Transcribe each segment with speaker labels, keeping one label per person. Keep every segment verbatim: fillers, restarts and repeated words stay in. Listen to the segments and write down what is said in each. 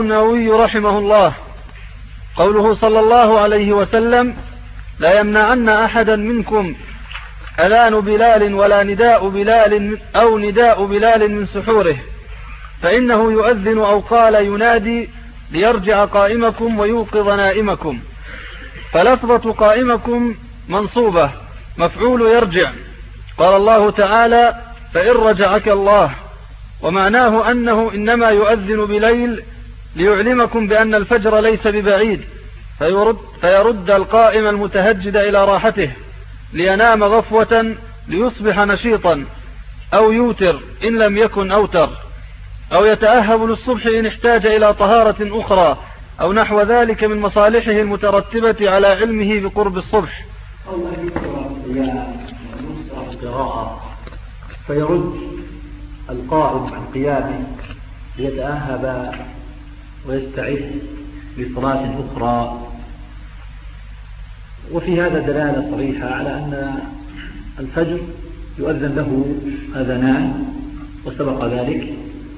Speaker 1: النووي رحمه الله: قوله صلى الله عليه وسلم: لا يمنعن أحدا منكم أذان بلال ولا نداء بلال أو نداء بلال من سحوره، فإنه يؤذن أو قال ينادي ليرجع قائمكم ويوقظ نائمكم. فلفظة قائمكم منصوبة مفعول يرجع. قال الله تعالى: فإن رجعك الله، ومعناه أنه إنما يؤذن بليل ليعلمكم بأن الفجر ليس ببعيد، فيرد, فيرد القائم المتهجد إلى راحته لينام غفوة ليصبح نشيطا، أو يوتر إن لم يكن أوتر، أو يتأهب للصبح إن احتاج إلى طهارة أخرى، أو نحو ذلك من مصالحه المترتبة على علمه بقرب الصبح.
Speaker 2: أو أن يقرأ القراءة فيرد القائم عن قيامه ليتأهب ويستعد لصلاة أخرى. وفي هذا دلالة صريحة على أن الفجر يؤذن له أذنان وسبق ذلك،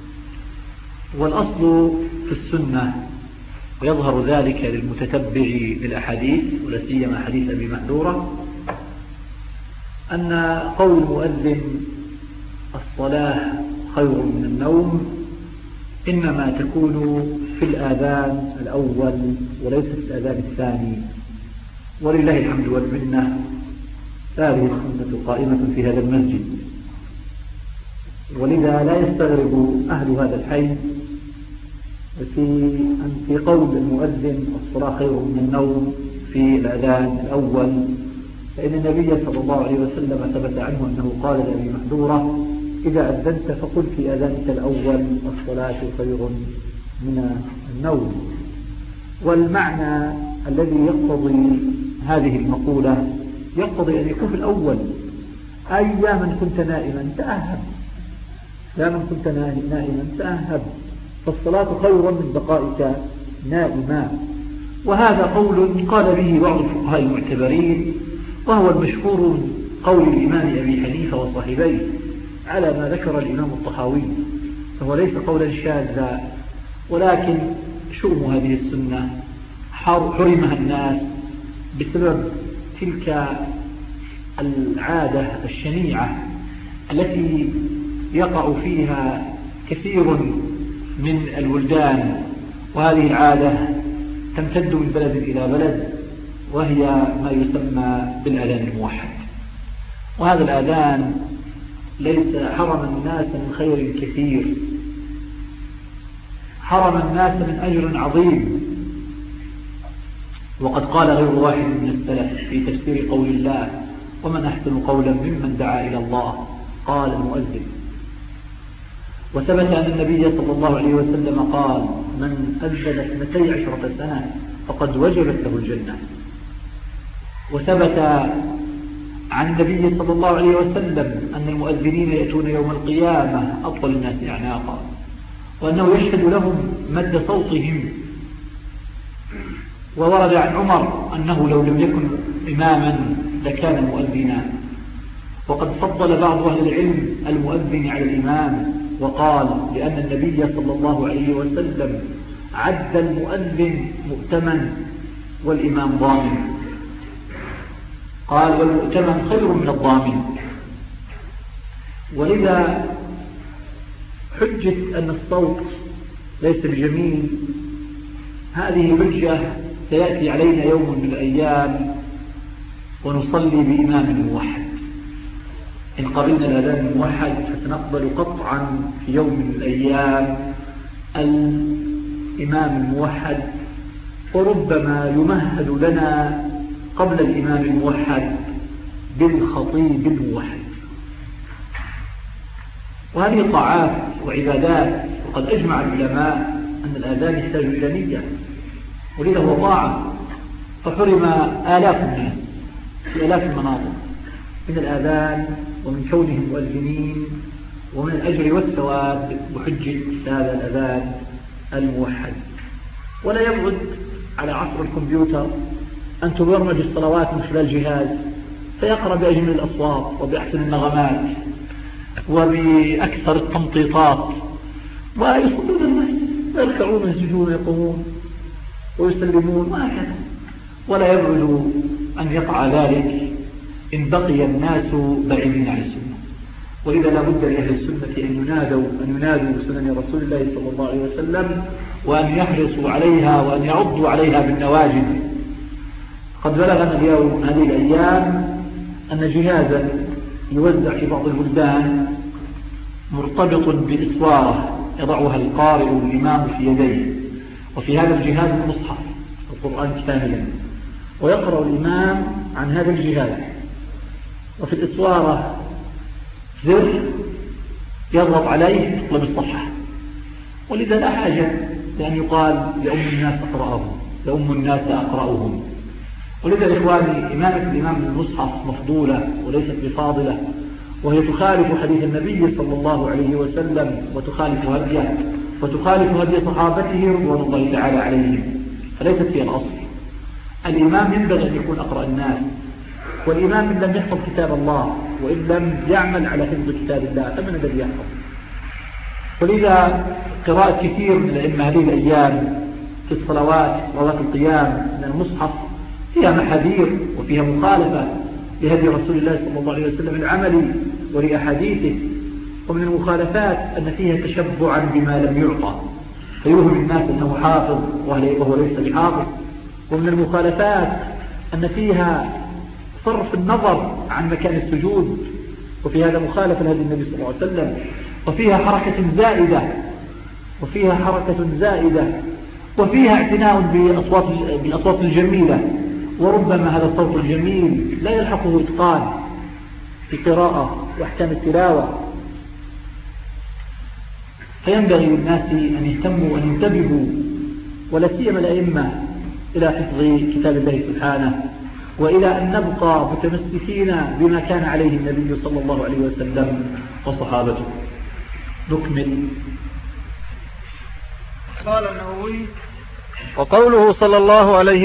Speaker 2: والأصل في السنة، ويظهر ذلك للمتتبع للأحاديث ولا سيما حديث أبي محذورة، أن قول المؤذن الصلاة خير من النوم إنما تكون في الآذان الأول وليس في الآذان الثاني. ولله الحمد والمنة، هذه السنة قائمة في هذا المسجد، ولذا لا يستغرب أهل هذا الحي في أن في قول المؤذن الصلاة خير من النوم في الأذان الأول، فإن النبي صلى الله عليه وسلم ثبت عنه أنه قال لأبي محذورة: إذا أذنت فقل في أذانك الأول الصلاة خير من النوم. والمعنى الذي يقتضي هذه المقولة يقتضي أن يكون في الأول، أي يا من كنت نائما تأهب، يا من كنت نائما تأهب، فالصلاة خير من بقائك نائما. وهذا قول قال به بعض الفقهاء المعتبرين، وهو المشهور قول الإمام أبي حنيفة وصاحبيه على ما ذكر الإمام الطحاوي، فهو ليس قولا شاذا، ولكن شؤم هذه السنة حرمها الناس بسبب تلك العادة الشنيعة التي يقع فيها كثير من الولدان، وهذه العادة تمتد من بلد إلى بلد، وهي ما يسمى بالأذان الموحد. وهذا الأذان ليس حرم الناس من خير كثير، حرم الناس من أجر عظيم. وقد قال غير واحد من السلف في تفسير قول الله: ومن أحسن قولا ممن دعا إلى الله، قال المؤذن. وثبت أن النبي صلى الله عليه وسلم قال: من أذن اثنتي عشرة سنة فقد وجبت له الجنة. وثبت عن النبي صلى الله عليه وسلم أن المؤذنين يأتون يوم القيامة أطول الناس أعناقا، وأنه يشهد لهم مد صوتهم. وورد عن عمر أنه لو لم يكن إماما لكان مؤذنا. وقد فضل بعض أهل العلم المؤذن على الإمام، وقال: لأن النبي صلى الله عليه وسلم عد المؤذن مؤتمن والإمام ضامن. قال: والمؤتمن خير من الضامن. ولذا حجة أن الصوت ليس بجميل هذه حجة سيأتي علينا يوم من الأيام ونصلي بإمام موحد. إن قبلنا الأذان الموحد فسنقبل قطعا في يوم من الأيام الإمام الموحد، وربما يمهد لنا قبل الإمام الموحد بالخطيب الموحد. وهذه طاعات وعبادات، وقد أجمع العلماء أن الأذان يحتاج إلى نية، ولذا هو طاعة، فحرم آلاف الناس في آلاف المناطق من الآذان ومن كونهم مؤذنين ومن الأجر والثواب بحجة هذا الأذان الموحد. ولا يبعد على عصر الكمبيوتر أن تبرمج الصلوات من خلال جهاز فيقرأ بأجمل الأصوات وبأحسن النغمات وبأكثر التمطيطات ويصدون الناس. يركعون ويسجدون ويقومون ويسلمون وهكذا، ولا يبعد أن يقع ذلك إن بقي الناس بعيدين عن السنة. ولذا لا بد لأهل السنة أن ينادوا أن ينادوا سنن رسول الله صلى الله عليه وسلم، وأن يحرصوا عليها وأن يعضوا عليها بالنواجذ. قد بلغنا اليوم هذه الأيام أن جهازا يوزع في بعض البلدان مرتبط بإسوارة يضعها القارئ الإمام في يديه، وفي هذا الجهاز المصحف القرآن كاملا، ويقرأ الإمام عن هذا الجهاز، وفي الإسوارة زر يضغط عليه يطلب الصفحة. ولذا لا حاجة لأن يقال لأم الناس أقرأهم لأم الناس أقرأهم. ولذا إخواني إمامة الإمام المصحف مفضولة وليست بفاضلة، وهي تخالف حديث النبي صلى الله عليه وسلم، وتخالف هديه وتخالف هدي صحابته رضوان الله تعالى عليهم، فليست هي الأصل. الإمام ينبغي أن يكون أقرأ الناس، والإمام إن لم يحفظ كتاب الله وإن لم يعمل على حفظ كتاب الله فمن الذي يحفظ؟ ولذا قراءة كثير من الأئمة هذه الأيام في الصلوات صلوات القيام من المصحف فيها محاذير وفيها مخالفة لهدي رسول الله صلى الله عليه وسلم العملي ولأحاديثه. ومن المخالفات أن فيها تشبعا بما لم يعطى فيوهم الناس أنه حافظ وهو ليس بحافظ. ومن المخالفات أن فيها صرف النظر عن مكان السجود، وفي هذا مخالفة لهدي النبي صلى الله عليه وسلم. وفيها حركة زائدة وفيها حركة زائدة وفيها اعتناء بأصوات بالأصوات الجميلة، وربما هذا الصوت الجميل لا يلحقه إتقان في قراءة وأحكام التلاوة. فينبغي للناس أن يهتموا وأن ينتبهوا، ولا سيما الأئمة، إلى حفظ كتاب الله سبحانه، وإلى أن نبقى متمسكين بما كان عليه النبي صلى الله عليه وسلم وصحابته. نكمل.
Speaker 1: قال النووي: وقوله صلى الله عليه